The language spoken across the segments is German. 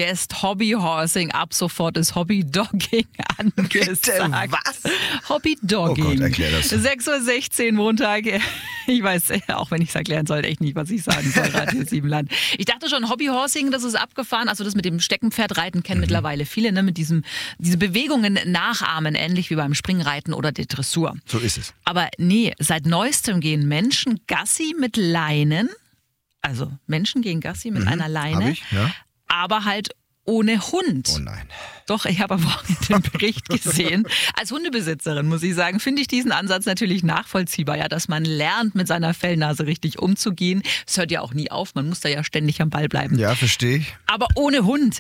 Guest Hobbyhorsing. Ab sofort ist Hobbydogging angesagt. Was? Hobbydogging. Oh Gott, erklär das. 6.16 Uhr Montag. Ich weiß, auch wenn ich es erklären soll, echt nicht, was ich sagen soll. Radio Siebenland. Ich dachte schon, Hobbyhorsing, das ist abgefahren. Also das mit dem Steckenpferdreiten kennen mittlerweile viele, ne? Mit diese Bewegungen nachahmen, ähnlich wie beim Springreiten oder der Dressur. So ist es. Aber nee, seit neuestem gehen Menschen Gassi mit Leinen. Also Menschen gehen Gassi mit einer Leine. Hab ich, ja. Aber halt ohne Hund. Oh nein. Doch, ich habe am Wochenende den Bericht gesehen. Als Hundebesitzerin, muss ich sagen, finde ich diesen Ansatz natürlich nachvollziehbar, ja, dass man lernt, mit seiner Fellnase richtig umzugehen. Es hört ja auch nie auf, man muss da ja ständig am Ball bleiben. Ja, verstehe ich. Aber ohne Hund.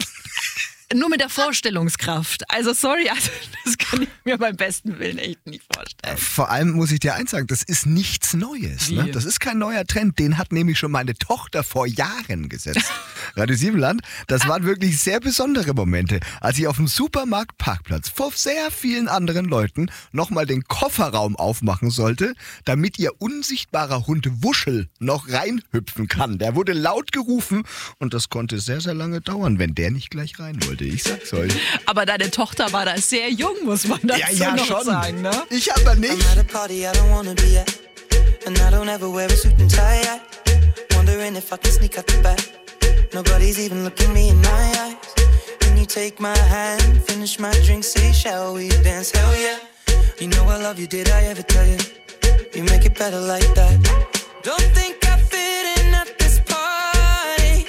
Nur mit der Vorstellungskraft. Also sorry, also das kann ich mir beim besten Willen echt nicht vorstellen. Vor allem muss ich dir eins sagen, das ist nichts Neues. Ne? Das ist kein neuer Trend. Den hat nämlich schon meine Tochter vor Jahren gesetzt. Radio Siebenland, das waren wirklich sehr besondere Momente, als ich auf dem Supermarktparkplatz vor sehr vielen anderen Leuten nochmal den Kofferraum aufmachen sollte, damit ihr unsichtbarer Hund Wuschel noch reinhüpfen kann. Der wurde laut gerufen und das konnte sehr, sehr lange dauern, wenn der nicht gleich rein wollte. Ich sag's euch. Aber deine Tochter war da sehr jung, muss man dazu noch schon sagen, ne? Ich aber nicht. I'm at a party I don't wanna be at, and I don't ever wear a suit and tie. Wondering if I can sneak out the back. Nobody's even looking me in my eyes. Can you take my hand, finish my drink, say shall we dance? Hell yeah. You know I love you, did I ever tell you? You make it better like that. Don't think I fit in at this party.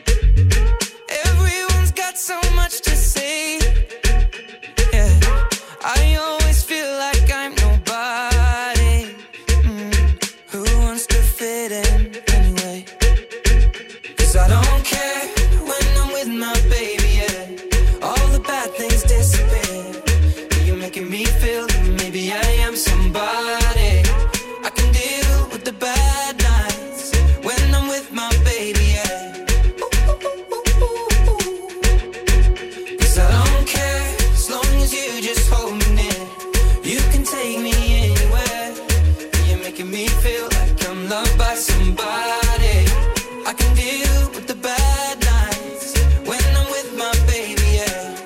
Everyone's got so much to say. Yeah, I always feel like I'm nobody. Who wants to fit in anyway? 'Cause I don't care when I'm with my baby, yeah. All the bad things disappear. You're making me feel that maybe I am somebody. I can deal with the bad nights when I'm with my baby, yeah. 'Cause I don't care as long as you just hold me near. You can take me anywhere. You're making me feel like I'm loved by somebody. I can deal with the bad nights when I'm with my baby, yeah.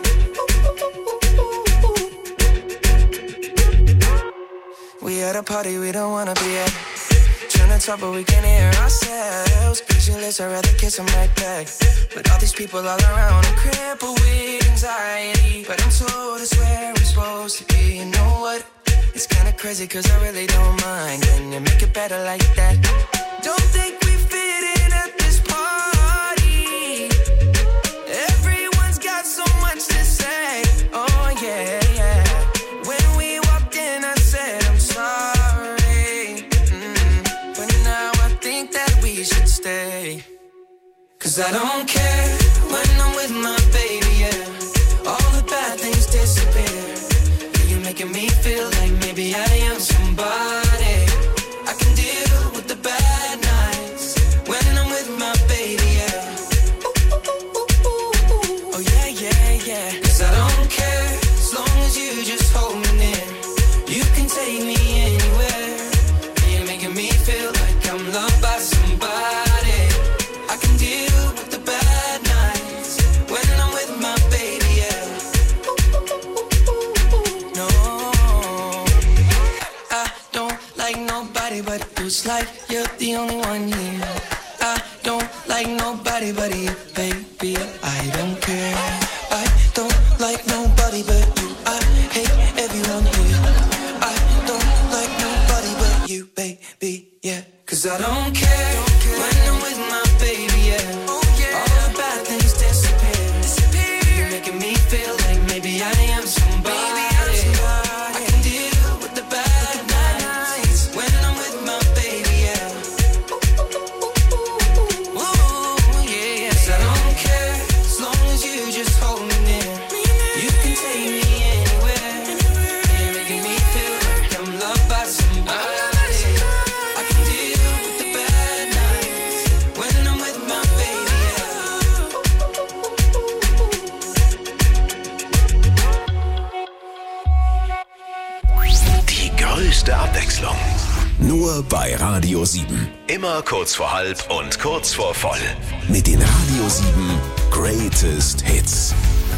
We at a party we don't wanna be at. Trying to talk but we can't hear ourselves. Pictureless, I'd rather kiss them right back. But all these people all around, I'm crippled with anxiety. But I'm told it's where I'm supposed to be. You know what? It's kinda crazy 'cause I really don't mind. Can you make it better like that? Don't think we fit in at this party. Everyone's got so much to say. Oh yeah, yeah. When we walked in I said I'm sorry. But now I think that we should stay. 'Cause I don't care when I'm with my baby, yeah. All the bad things disappear. You're making me feel like maybe I am somebody. I can deal with the bad nights when I'm with my baby, yeah. Oh yeah, yeah, yeah. 'Cause I don't care as long as you just hold me near. You can take me anywhere. You're making me feel like I'm loved by somebody. I can deal with the bad nights when I'm with my baby, yeah. No, I don't like nobody but you. It's like you're the only one here. I don't like nobody but you, baby. I don't care. I don't like nobody but you. I hate everyone here. I don't like nobody but you, baby, yeah. 'Cause I don't care when I'm with my baby, yeah. All the bad things disappear. You're making me feel like maybe I am somebody. I can deal with the bad nights when I'm with my baby, yeah. Ooh, yeah. 'Cause I don't care as long as you just hold me near. You can take me anywhere. You're making me feel like I'm loved by somebody. I can deal with the bad nights when I'm with my baby, yeah. Die größte Abwechslung. Nur bei Radio 7. Immer kurz vor halb und kurz vor voll. Mit den Radio 7 Greatest Hits.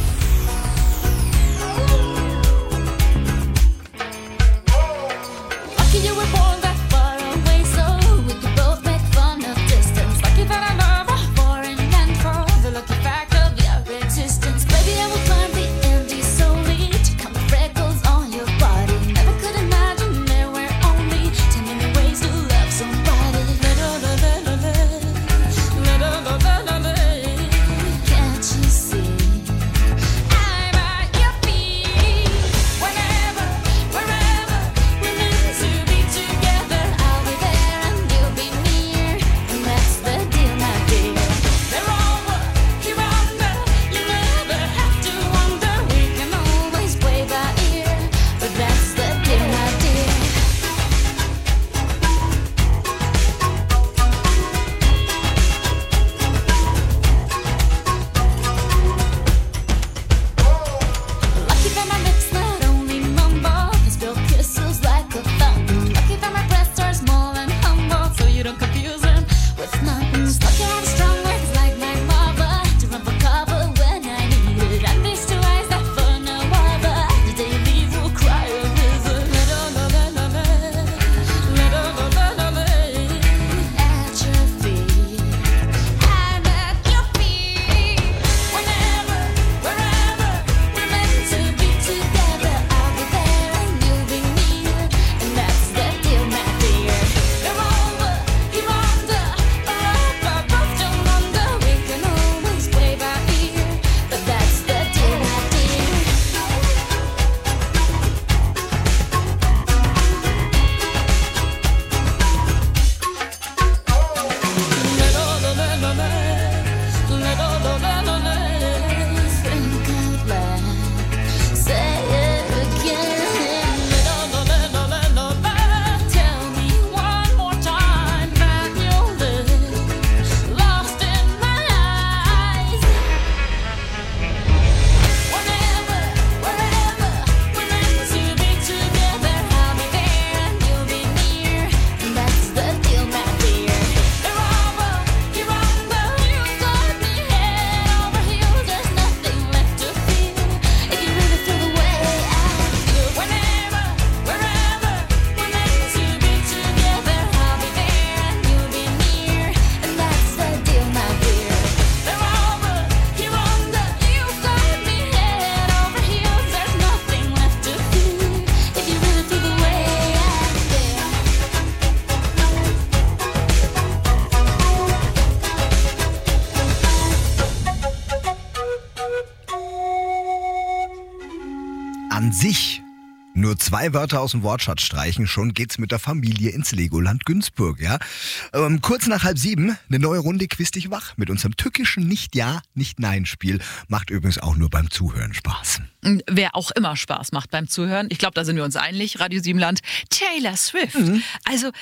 An sich nur 2 Wörter aus dem Wortschatz streichen, schon geht's mit der Familie ins Legoland Günzburg, ja. Kurz nach 6:30 eine neue Runde Quiz dich wach mit unserem tückischen Nicht-Ja, Nicht-Nein-Spiel. Macht übrigens auch nur beim Zuhören Spaß. Wer auch immer Spaß macht beim Zuhören, ich glaube, da sind wir uns einig, Radio Siebenland, Taylor Swift. Also,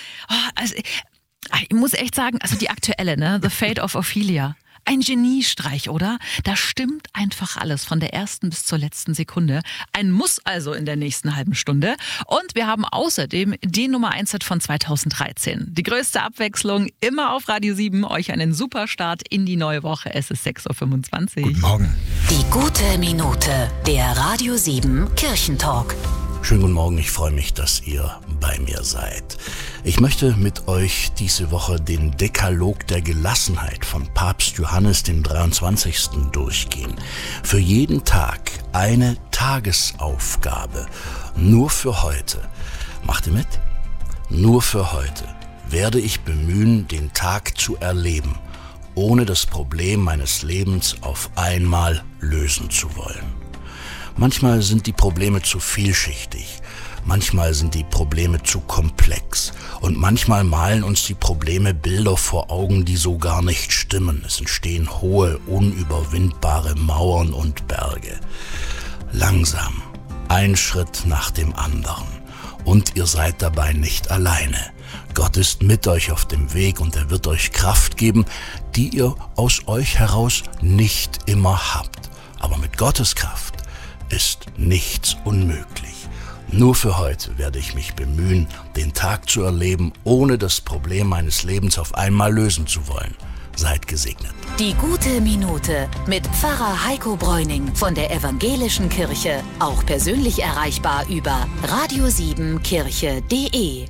ich muss echt sagen, also die aktuelle, ne, The Fate of Ophelia. Ein Geniestreich, oder? Da stimmt einfach alles, von der ersten bis zur letzten Sekunde. Ein Muss also in der nächsten halben Stunde. Und wir haben außerdem den Nummer 1-Hit von 2013. Die größte Abwechslung immer auf Radio 7. Euch einen super Start in die neue Woche. Es ist 6:25 Uhr. Guten Morgen. Die gute Minute, der Radio 7 Kirchentalk. Schönen guten Morgen, ich freue mich, dass ihr bei mir seid. Ich möchte mit euch diese Woche den Dekalog der Gelassenheit von Papst Johannes dem 23. durchgehen. Für jeden Tag eine Tagesaufgabe, nur für heute. Macht ihr mit? Nur für heute werde ich bemühen, den Tag zu erleben, ohne das Problem meines Lebens auf einmal lösen zu wollen. Manchmal sind die Probleme zu vielschichtig, manchmal sind die Probleme zu komplex und manchmal malen uns die Probleme Bilder vor Augen, die so gar nicht stimmen. Es entstehen hohe, unüberwindbare Mauern und Berge. Langsam, ein Schritt nach dem anderen. Und ihr seid dabei nicht alleine. Gott ist mit euch auf dem Weg und er wird euch Kraft geben, die ihr aus euch heraus nicht immer habt. Aber mit Gottes Kraft ist nichts unmöglich. Nur für heute werde ich mich bemühen, den Tag zu erleben, ohne das Problem meines Lebens auf einmal lösen zu wollen. Seid gesegnet. Die gute Minute mit Pfarrer Heiko Bräuning von der Evangelischen Kirche. Auch persönlich erreichbar über radio7kirche.de.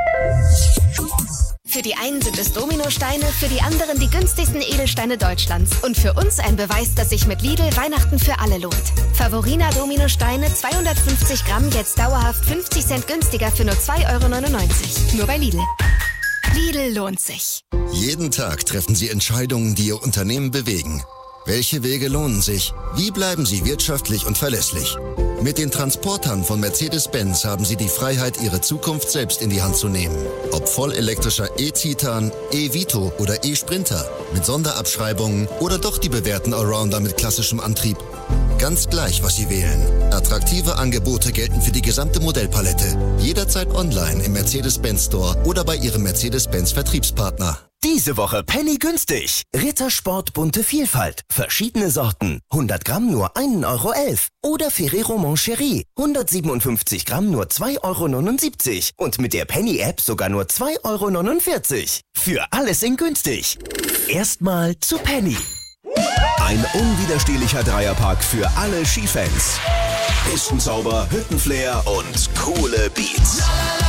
Für die einen sind es Dominosteine, für die anderen die günstigsten Edelsteine Deutschlands. Und für uns ein Beweis, dass sich mit Lidl Weihnachten für alle lohnt. Favorina Dominosteine 250 Gramm, jetzt dauerhaft 50 Cent günstiger für nur 2,99 €. Nur bei Lidl. Lidl lohnt sich. Jeden Tag treffen Sie Entscheidungen, die Ihr Unternehmen bewegen. Welche Wege lohnen sich? Wie bleiben Sie wirtschaftlich und verlässlich? Mit den Transportern von Mercedes-Benz haben Sie die Freiheit, Ihre Zukunft selbst in die Hand zu nehmen. Ob vollelektrischer E-Titan, E-Vito oder E-Sprinter, mit Sonderabschreibungen oder doch die bewährten Allrounder mit klassischem Antrieb. Ganz gleich, was Sie wählen. Attraktive Angebote gelten für die gesamte Modellpalette. Jederzeit online im Mercedes-Benz Store oder bei Ihrem Mercedes-Benz Vertriebspartner. Diese Woche Penny günstig. Rittersport bunte Vielfalt. Verschiedene Sorten. 100 Gramm nur 1,11 €. Oder Ferrero Moncherie. 157 Gramm nur 2,79 € Und mit der Penny-App sogar nur 2,49 €. Für alles in günstig. Erstmal zu Penny. Ein unwiderstehlicher Dreierpack für alle Skifans. Pistenzauber, Hüttenflair und coole Beats.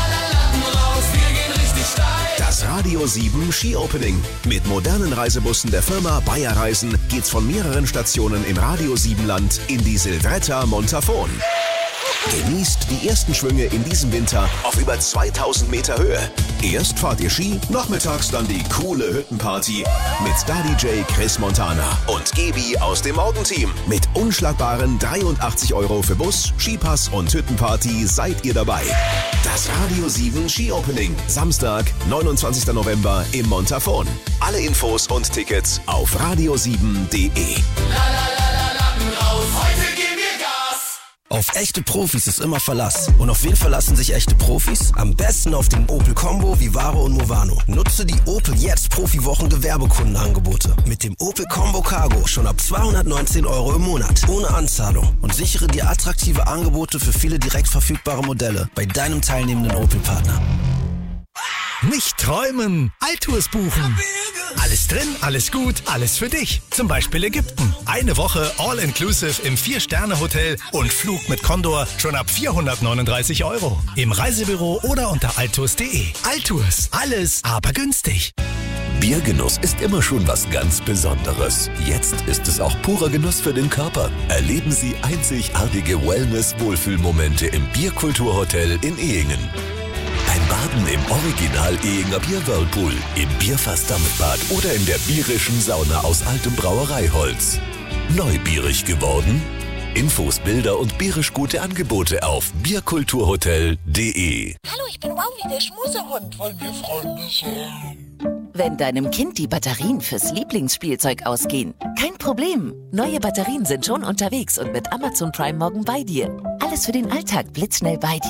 Das Radio 7 Ski-Opening. Mit modernen Reisebussen der Firma Bayer Reisen geht's von mehreren Stationen im Radio 7 Land in die Silvretta Montafon. Genießt die ersten Schwünge in diesem Winter auf über 2000 Meter Höhe. Erst fahrt ihr Ski, nachmittags dann die coole Hüttenparty mit Star-DJ Chris Montana und Gebi aus dem Morgenteam. Mit unschlagbaren 83 € für Bus, Skipass und Hüttenparty seid ihr dabei. Das Radio 7 Ski-Opening. Samstag, 29. November im Montafon. Alle Infos und Tickets auf radio7.de. Auf echte Profis ist immer Verlass. Und auf wen verlassen sich echte Profis? Am besten auf den Opel Combo, Vivaro und Movano. Nutze die Opel jetzt Profiwochen Gewerbekundenangebote. Mit dem Opel Combo Cargo schon ab 219 € im Monat. Ohne Anzahlung. Und sichere dir attraktive Angebote für viele direkt verfügbare Modelle bei deinem teilnehmenden Opel-Partner. Nicht träumen, Altours buchen. Alles drin, alles gut, alles für dich. Zum Beispiel Ägypten. Eine Woche All-Inclusive im 4-Sterne-Hotel und Flug mit Condor schon ab 439 €. Im Reisebüro oder unter altours.de. Altours, alles aber günstig. Biergenuss ist immer schon was ganz Besonderes. Jetzt ist es auch purer Genuss für den Körper. Erleben Sie einzigartige Wellness-Wohlfühlmomente im Bierkulturhotel in Ehingen. Ein Baden im Original Ehinger Bier Whirlpool, im Bierfass-Dampfbad oder in der bierischen Sauna aus altem Brauereiholz. Neubierig geworden? Infos, Bilder und bierisch gute Angebote auf bierkulturhotel.de. Hallo, ich bin Wowi, der Schmusehund. Wollen wir Freunde sein? Wenn deinem Kind die Batterien fürs Lieblingsspielzeug ausgehen, kein Problem. Neue Batterien sind schon unterwegs und mit Amazon Prime morgen bei dir. Alles für den Alltag blitzschnell bei dir.